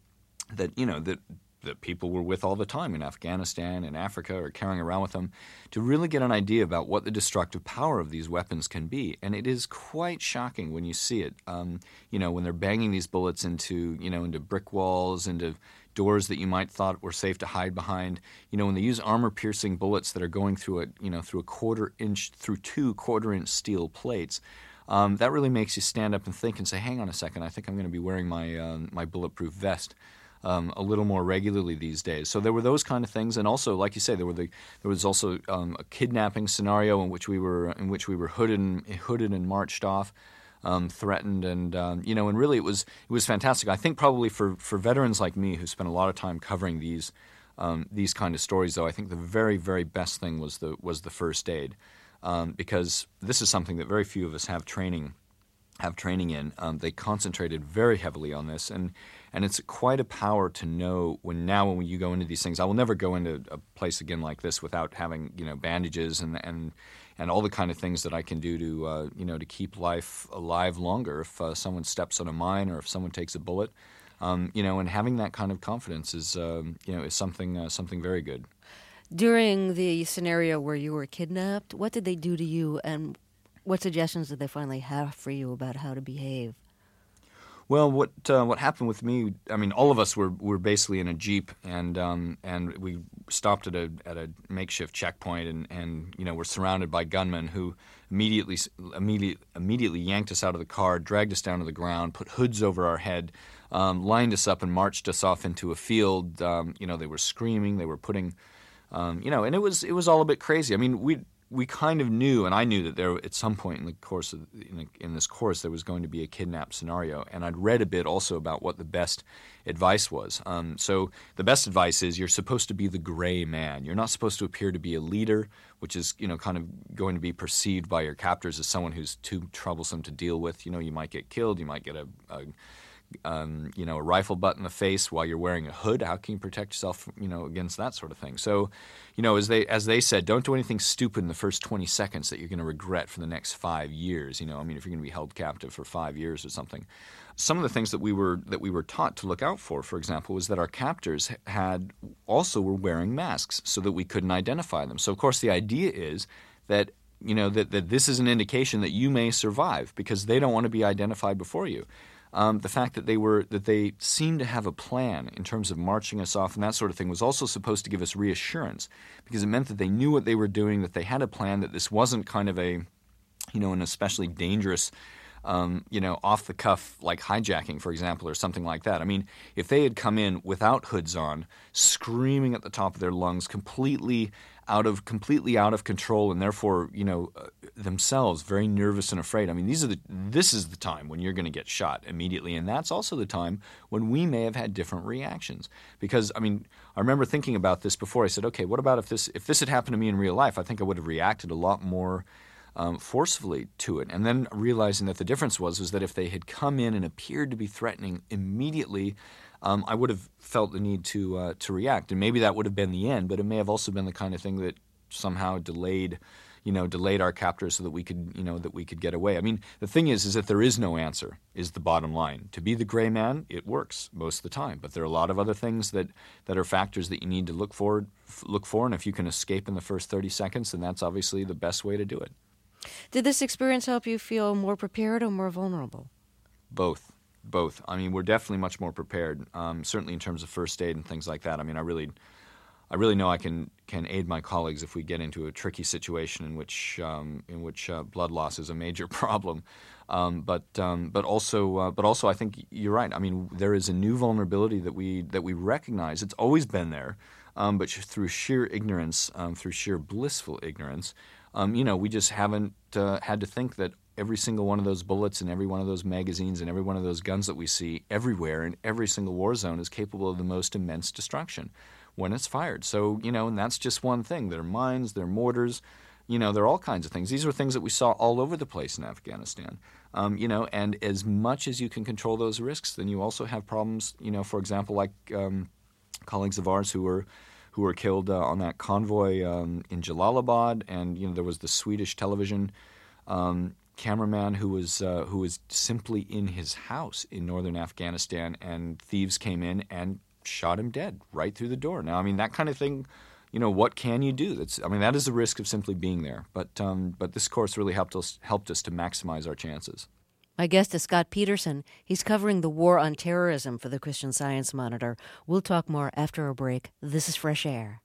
people were with all the time in Afghanistan and Africa, or carrying around with them, to really get an idea about what the destructive power of these weapons can be. And it is quite shocking when you see it. When they're banging these bullets into brick walls, into doors that you might thought were safe to hide behind. When they use armor-piercing bullets that are going through through 2 quarter-inch steel plates. That really makes you stand up and think and say, hang on a second, I think I'm going to be wearing my bulletproof vest a little more regularly these days. So there were those kind of things, and also, like you say, there was also a kidnapping scenario in which we were hooded and marched off, threatened, and and really it was fantastic. I think probably for veterans like me who spent a lot of time covering these kind of stories, though, I think the very, very best thing was the first aid, because this is something that very few of us have training in. They concentrated very heavily on this, and it's quite a power to know when you go into these things. I will never go into a place again like this without having bandages and all the kind of things that I can do to keep life alive longer if someone steps on a mine or if someone takes a bullet. And having that kind of confidence is something very good. During the scenario where you were kidnapped, what did they do to you, and what suggestions did they finally have for you about how to behave? Well, what happened with me? I mean, all of us were basically in a jeep, and we stopped at a makeshift checkpoint, and we're surrounded by gunmen who immediately yanked us out of the car, dragged us down to the ground, put hoods over our head, lined us up, and marched us off into a field. They were screaming, they were putting, and it was all a bit crazy. I mean, we kind of knew, and I knew that there at some point in the course in this course there was going to be a kidnap scenario, and I'd read a bit also about what the best advice was. So the best advice is you're supposed to be the gray man. You're not supposed to appear to be a leader, which is kind of going to be perceived by your captors as someone who's too troublesome to deal with. You might get killed. You might get a rifle butt in the face while you're wearing a hood. How can you protect yourself, against that sort of thing? So, as they said, don't do anything stupid in the first 20 seconds that you're going to regret for the next 5 years. If you're going to be held captive for 5 years or something. Some of the things that we were taught to look out for example, was that our captors were wearing masks so that we couldn't identify them. So, of course, the idea is that that this is an indication that you may survive because they don't want to be identified before you. The fact that they seemed to have a plan in terms of marching us off and that sort of thing was also supposed to give us reassurance, because it meant that they knew what they were doing, that they had a plan, that this wasn't kind of an especially dangerous, off the cuff like hijacking, for example, or something like that. I mean, if they had come in without hoods on, screaming at the top of their lungs, completely out of control, and therefore, themselves very nervous and afraid. I mean, this is the time when you're going to get shot immediately, and that's also the time when we may have had different reactions. Because, I mean, I remember thinking about this before. I said, okay, what about if this had happened to me in real life? I think I would have reacted a lot more forcefully to it. And then realizing that the difference was that if they had come in and appeared to be threatening immediately, I would have felt the need to react, and maybe that would have been the end. But it may have also been the kind of thing that somehow delayed our captors so that we could get away. I mean, the thing is that there is no answer. Is the bottom line. To be the gray man, it works most of the time, but there are a lot of other things that are factors that you need to look for, and if you can escape in the first 30 seconds, then that's obviously the best way to do it. Did this experience help you feel more prepared or more vulnerable? Both. both. I mean, we're definitely much more prepared, certainly in terms of first aid and things like that. I mean, I really know I can aid my colleagues if we get into a tricky situation in which blood loss is a major problem. But also I think you're right. I mean, there is a new vulnerability that we recognize. It's always been there, but through sheer ignorance, through sheer blissful ignorance, we just haven't had to think that every single one of those bullets and every one of those magazines and every one of those guns that we see everywhere in every single war zone is capable of the most immense destruction when it's fired. So, and that's just one thing. There are mines, there are mortars, there are all kinds of things. These are things that we saw all over the place in Afghanistan. And as much as you can control those risks, then you also have problems, for example, like colleagues of ours who were killed on that convoy in Jalalabad, and there was the Swedish television cameraman who was simply in his house in northern Afghanistan, and thieves came in and shot him dead right through the door. Now, I mean, that kind of thing, what can you do? That is the risk of simply being there. But this course really helped us to maximize our chances. My guest is Scott Peterson. He's covering the war on terrorism for the Christian Science Monitor. We'll talk more after a break. This is Fresh Air.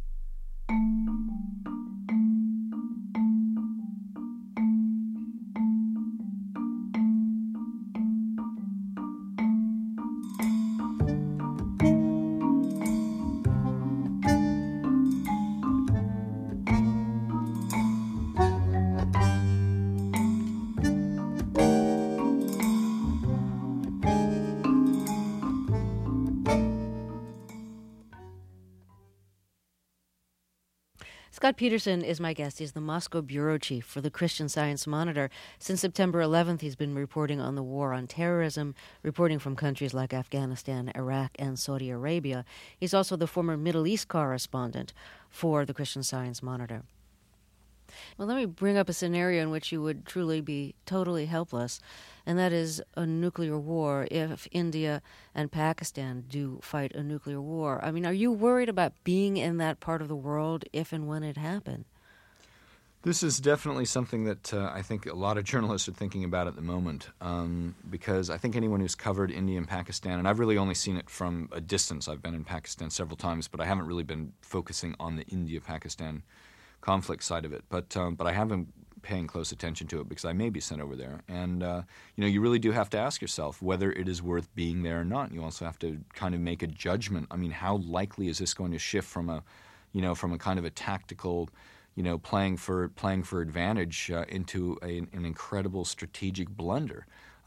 Scott Peterson is my guest. He's the Moscow bureau chief for the Christian Science Monitor. Since September 11th, he's been reporting on the war on terrorism, reporting from countries like Afghanistan, Iraq, and Saudi Arabia. He's also the former Middle East correspondent for the Christian Science Monitor. Well, let me bring up a scenario in which you would truly be totally helpless, and that is a nuclear war if India and Pakistan do fight a nuclear war. I mean, are you worried about being in that part of the world if and when it happened? This is definitely something that I think a lot of journalists are thinking about at the moment, because I think anyone who's covered India and Pakistan, and I've really only seen it from a distance. I've been in Pakistan several times, but I haven't really been focusing on the India-Pakistan conflict side of it, but I have been paying close attention to it because I may be sent over there, and you really do have to ask yourself whether it is worth being there or not. You also have to kind of make a judgment. I mean, how likely is this going to shift from a kind of a tactical, playing for advantage into an incredible strategic blunder?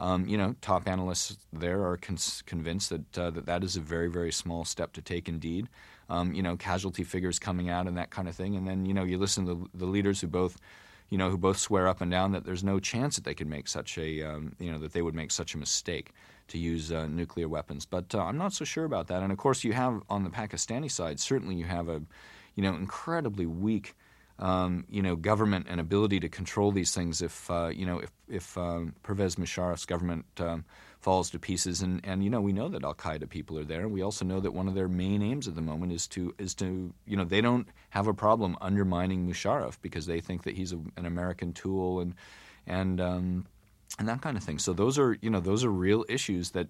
Top analysts there are convinced that that is a very, very small step to take indeed. Casualty figures coming out and that kind of thing. And then, you listen to the leaders who both swear up and down that there's no chance that they could make such a, that they would make such a mistake to use nuclear weapons. But I'm not so sure about that. And of course, you have on the Pakistani side, certainly you have a, incredibly weak government and ability to control these things if Pervez Musharraf's government falls to pieces, and we know that Al-Qaeda people are there, and we also know that one of their main aims at the moment is to they don't have a problem undermining Musharraf because they think that he's an American tool and that kind of thing. So those are real issues that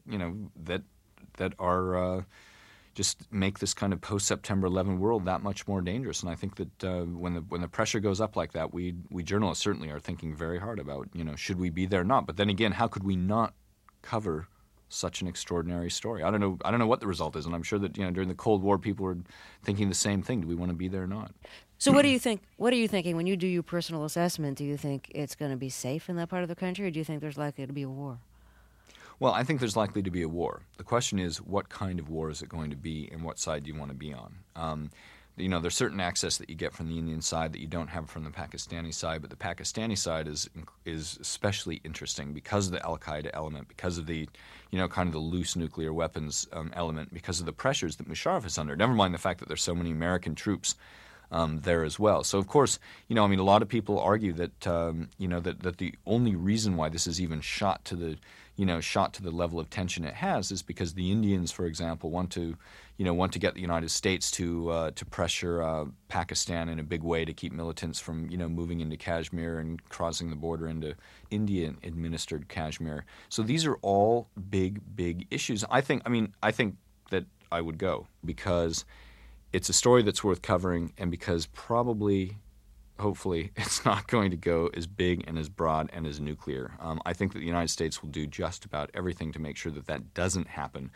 that are just make this kind of post-September 11 world that much more dangerous. And I think that when the pressure goes up like that, we journalists certainly are thinking very hard about, should we be there or not? But then again, how could we not cover such an extraordinary story? I don't know what the result is, and I'm sure that during the Cold War people were thinking the same thing. Do we want to be there or not? So what do you think? What are you thinking when you do your personal assessment? Do you think it's going to be safe in that part of the country, or do you think there's likely to be a war? Well, I think there's likely to be a war. The question is, what kind of war is it going to be, and what side do you want to be on? There's certain access that you get from the Indian side that you don't have from the Pakistani side, but the Pakistani side is especially interesting because of the Al-Qaeda element, because of the, kind of the loose nuclear weapons element, because of the pressures that Musharraf is under. Never mind the fact that there's so many American troops there as well. So of course, a lot of people argue that that the only reason why this is even shot to the shot to the level of tension it has is because the Indians, for example, want to get the United States to pressure Pakistan in a big way to keep militants from moving into Kashmir and crossing the border into Indian-administered Kashmir. So these are all big issues. I think that I would go because it's a story that's worth covering, and because hopefully, it's not going to go as big and as broad and as nuclear. I think that the United States will do just about everything to make sure that doesn't happen.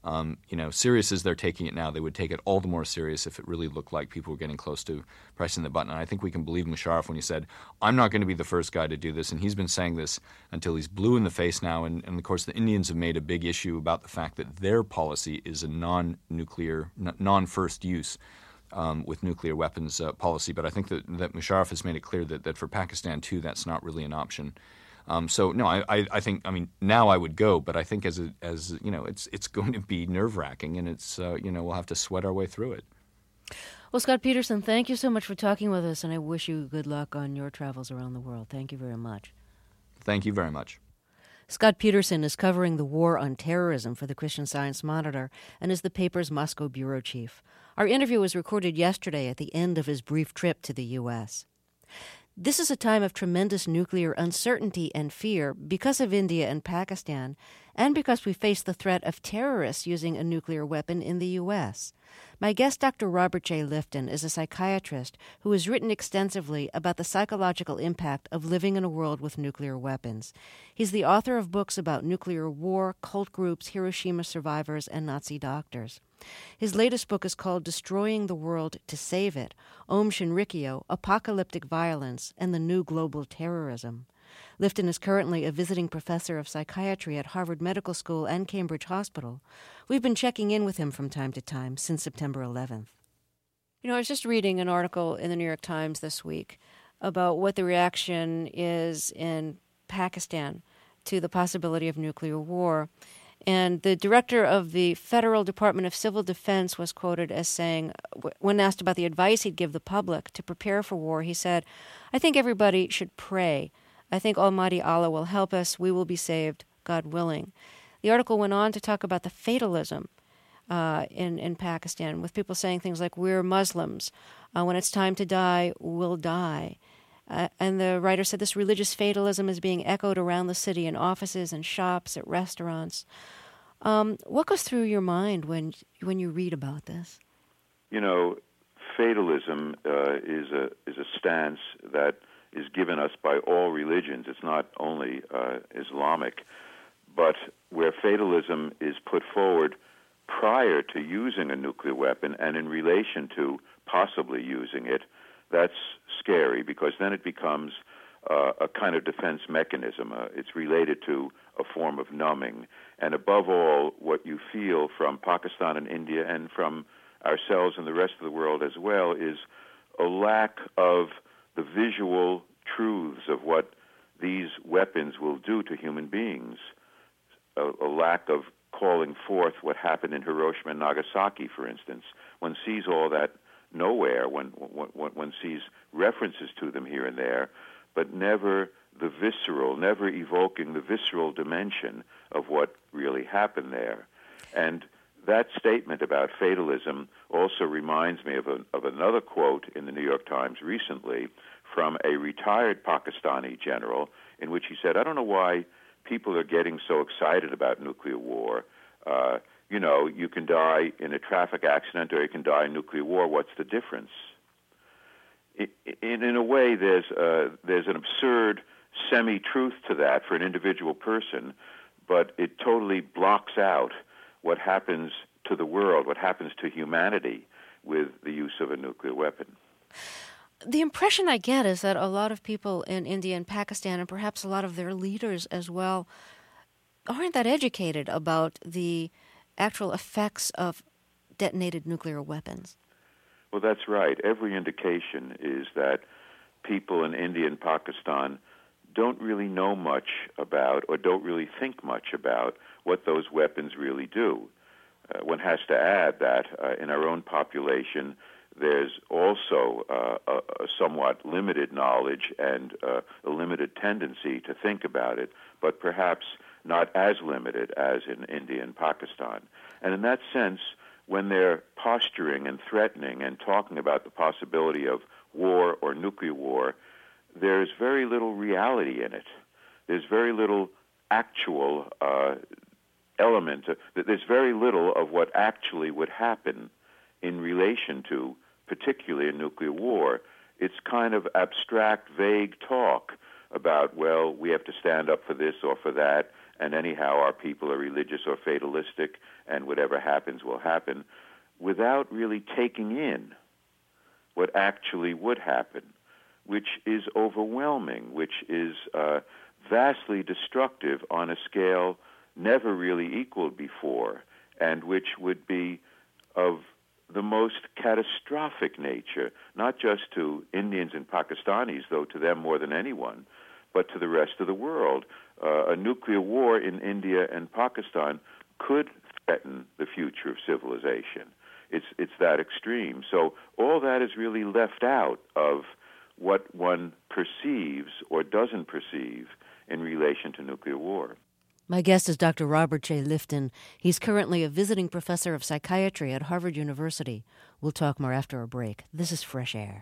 Serious as they're taking it now, they would take it all the more serious if it really looked like people were getting close to pressing the button. And I think we can believe Musharraf when he said, I'm not going to be the first guy to do this. And he's been saying this until he's blue in the face now. And of course, the Indians have made a big issue about the fact that their policy is a non-nuclear, non-first use with nuclear weapons policy. But I think that Musharraf has made it clear that for Pakistan, too, that's not really an option. So no, I think now I would go, but I think as it's going to be nerve-wracking, and it's we'll have to sweat our way through it. Well, Scott Peterson, thank you so much for talking with us, and I wish you good luck on your travels around the world. Thank you very much. Thank you very much. Scott Peterson is covering the war on terrorism for the Christian Science Monitor and is the paper's Moscow bureau chief. Our interview was recorded yesterday at the end of his brief trip to the U.S. This is a time of tremendous nuclear uncertainty and fear because of India and Pakistan, and because we face the threat of terrorists using a nuclear weapon in the U.S. My guest, Dr. Robert J. Lifton, is a psychiatrist who has written extensively about the psychological impact of living in a world with nuclear weapons. He's the author of books about nuclear war, cult groups, Hiroshima survivors, and Nazi doctors. His latest book is called Destroying the World to Save It, Om Shinrikyo, Apocalyptic Violence, and the New Global Terrorism. Lifton is currently a visiting professor of psychiatry at Harvard Medical School and Cambridge Hospital. We've been checking in with him from time to time since September 11th. I was just reading an article in the New York Times this week about what the reaction is in Pakistan to the possibility of nuclear war. And the director of the Federal Department of Civil Defense was quoted as saying, when asked about the advice he'd give the public to prepare for war, he said, I think everybody should pray. I think Almighty Allah will help us. We will be saved, God willing. The article went on to talk about the fatalism in Pakistan, with people saying things like, we're Muslims. When it's time to die, we'll die. And the writer said this religious fatalism is being echoed around the city in offices and shops, at restaurants. What goes through your mind when you read about this? Fatalism is a stance that is given us by all religions. It's not only Islamic, but where fatalism is put forward prior to using a nuclear weapon and in relation to possibly using it, that's scary, because then it becomes a kind of defense mechanism. It's related to a form of numbing. And above all, what you feel from Pakistan and India and from ourselves and the rest of the world as well is a lack of the visual truths of what these weapons will do to human beings, a lack of calling forth what happened in Hiroshima and Nagasaki, for instance. One sees all that nowhere, one sees references to them here and there, but never the visceral, never evoking the visceral dimension of what really happened there. And that statement about fatalism also reminds me of another quote in the New York Times recently from a retired Pakistani general, in which he said, I don't know why people are getting so excited about nuclear war. You can die in a traffic accident or you can die in nuclear war. What's the difference? In a way, there's an absurd semi-truth to that for an individual person, but it totally blocks out what happens to the world, what happens to humanity with the use of a nuclear weapon. The impression I get is that a lot of people in India and Pakistan, and perhaps a lot of their leaders as well, aren't that educated about the actual effects of detonated nuclear weapons. Well, that's right. Every indication is that people in India and Pakistan don't really know much about or don't really think much about what those weapons really do. One has to add that in our own population, there's also a somewhat limited knowledge and a limited tendency to think about it, but perhaps not as limited as in India and Pakistan. And in that sense, when they're posturing and threatening and talking about the possibility of war or nuclear war, there's very little reality in it. There's very little actual element. There's very little of what actually would happen in relation to, particularly a nuclear war. It's kind of abstract, vague talk about, well, we have to stand up for this or for that, and anyhow our people are religious or fatalistic, and whatever happens will happen, without really taking in what actually would happen, which is overwhelming, which is vastly destructive on a scale never really equaled before, and which would be of the most catastrophic nature, not just to Indians and Pakistanis, though to them more than anyone, but to the rest of the world. A nuclear war in India and Pakistan could threaten the future of civilization. It's that extreme. So all that is really left out of what one perceives or doesn't perceive in relation to nuclear war. My guest is Dr. Robert J. Lifton. He's currently a visiting professor of psychiatry at Harvard University. We'll talk more after a break. This is Fresh Air.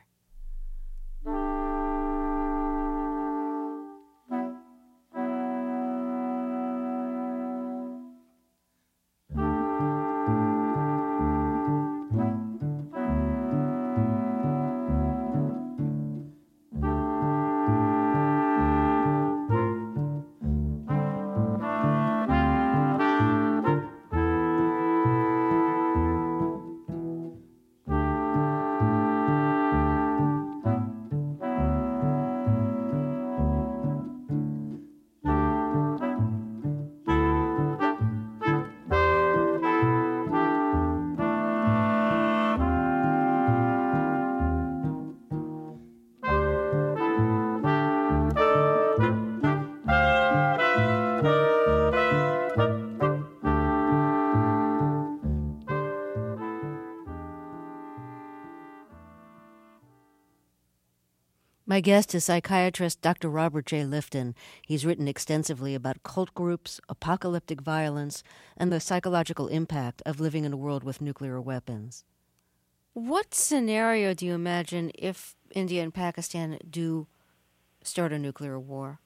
My guest is psychiatrist Dr. Robert J. Lifton. He's written extensively about cult groups, apocalyptic violence, and the psychological impact of living in a world with nuclear weapons. What scenario do you imagine if India and Pakistan do start a nuclear war?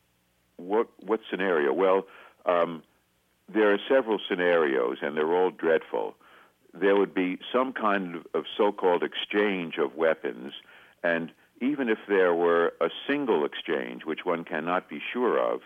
What scenario? Well, there are several scenarios, and they're all dreadful. There would be some kind of so-called exchange of weapons, and even if there were a single exchange, which one cannot be sure of,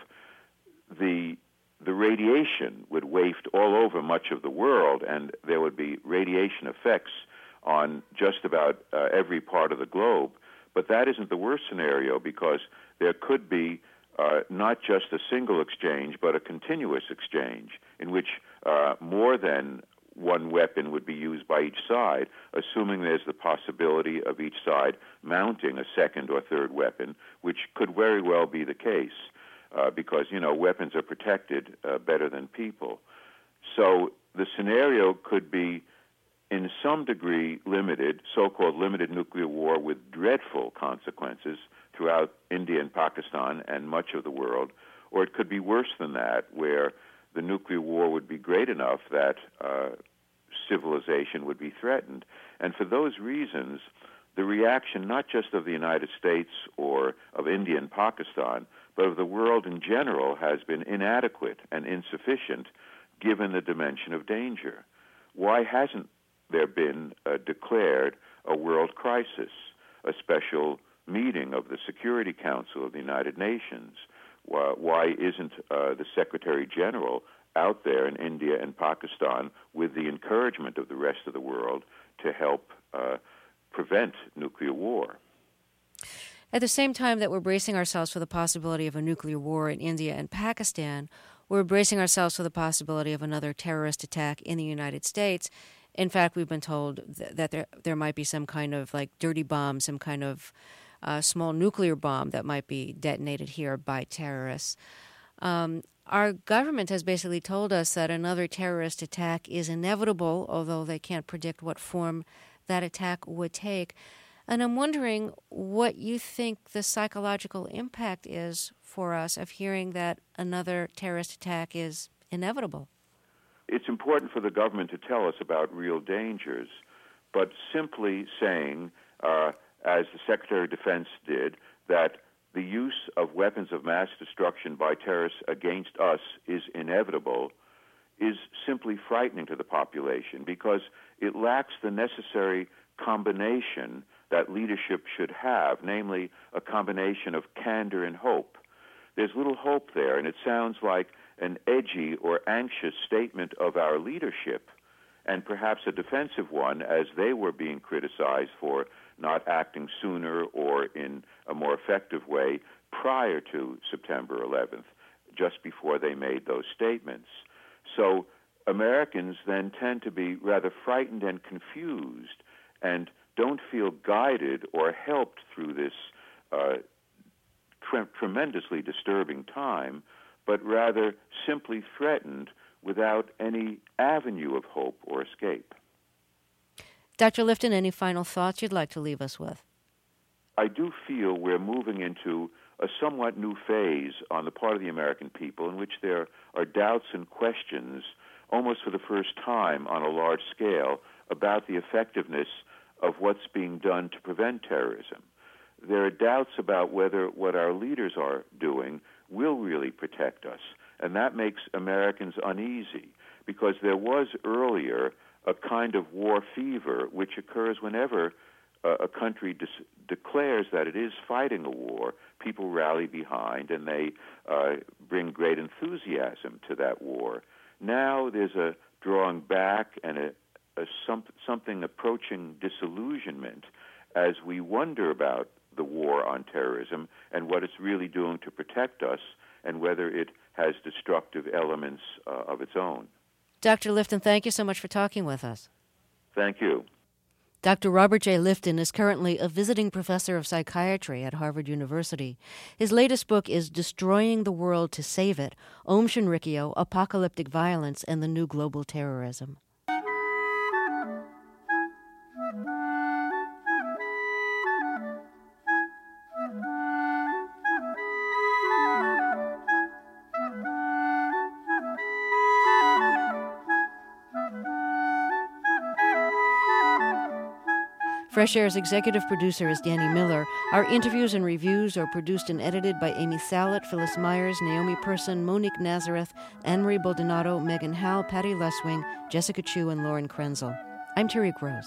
the radiation would waft all over much of the world, and there would be radiation effects on just about every part of the globe. But that isn't the worst scenario, because there could be not just a single exchange, but a continuous exchange in which more than one weapon would be used by each side, assuming there's the possibility of each side mounting a second or third weapon, which could very well be the case, because, weapons are protected better than people. So the scenario could be, in some degree, limited, so-called limited nuclear war with dreadful consequences throughout India and Pakistan and much of the world, or it could be worse than that, where the nuclear war would be great enough that civilization would be threatened. And for those reasons, the reaction not just of the United States or of India and Pakistan, but of the world in general has been inadequate and insufficient given the dimension of danger. Why hasn't there been declared a world crisis, a special meeting of the Security Council of the United Nations? Why isn't the Secretary General out there in India and Pakistan with the encouragement of the rest of the world to help prevent nuclear war? At the same time that we're bracing ourselves for the possibility of a nuclear war in India and Pakistan, we're bracing ourselves for the possibility of another terrorist attack in the United States. In fact, we've been told that there might be some kind of dirty bomb, some kind of small nuclear bomb that might be detonated here by terrorists. Our government has basically told us that another terrorist attack is inevitable, although they can't predict what form that attack would take. And I'm wondering what you think the psychological impact is for us of hearing that another terrorist attack is inevitable? It's important for the government to tell us about real dangers, but simply saying, as the Secretary of Defense did, that the use of weapons of mass destruction by terrorists against us is inevitable is simply frightening to the population because it lacks the necessary combination that leadership should have, namely a combination of candor and hope. There's little hope there, and it sounds like an edgy or anxious statement of our leadership, and perhaps a defensive one, as they were being criticized for not acting sooner or in a more effective way prior to September 11th, just before they made those statements. So Americans then tend to be rather frightened and confused and don't feel guided or helped through this tremendously disturbing time, but rather simply threatened without any avenue of hope or escape. Dr. Lifton, any final thoughts you'd like to leave us with? I do feel we're moving into a somewhat new phase on the part of the American people in which there are doubts and questions, almost for the first time on a large scale, about the effectiveness of what's being done to prevent terrorism. There are doubts about whether what our leaders are doing will really protect us, and that makes Americans uneasy because there was earlier a kind of war fever which occurs whenever a country declares that it is fighting a war. People rally behind and they bring great enthusiasm to that war. Now there's a drawing back and something approaching disillusionment as we wonder about the war on terrorism and what it's really doing to protect us and whether it has destructive elements of its own. Dr. Lifton, thank you so much for talking with us. Thank you. Dr. Robert J. Lifton is currently a visiting professor of psychiatry at Harvard University. His latest book is Destroying the World to Save It, Aum Shinrikyo, Apocalyptic Violence and the New Global Terrorism. Fresh Air's executive producer is Danny Miller. Our interviews and reviews are produced and edited by Amy Salit, Phyllis Myers, Naomi Person, Monique Nazareth, Anne-Marie Baldonado, Megan Howe, Patty Leswing, Jessica Chu, and Lauren Krenzel. I'm Terry Gross.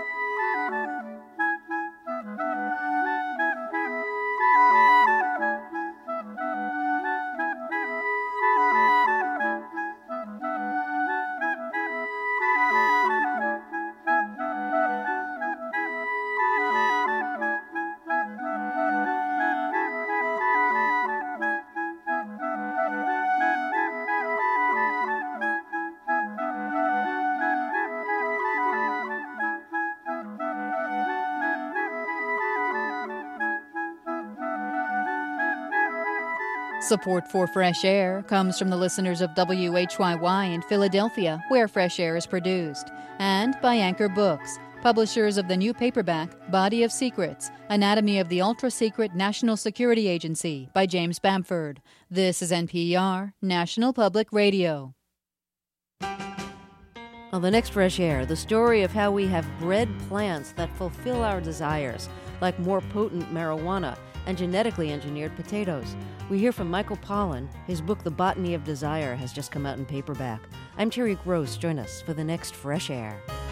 Support for Fresh Air comes from the listeners of WHYY in Philadelphia, where Fresh Air is produced, and by Anchor Books, publishers of the new paperback Body of Secrets, Anatomy of the Ultra-Secret National Security Agency by James Bamford. This is NPR, National Public Radio. On the next Fresh Air, the story of how we have bred plants that fulfill our desires, like more potent marijuana and genetically engineered potatoes. We hear from Michael Pollan. His book, The Botany of Desire, has just come out in paperback. I'm Terry Gross. Join us for the next Fresh Air.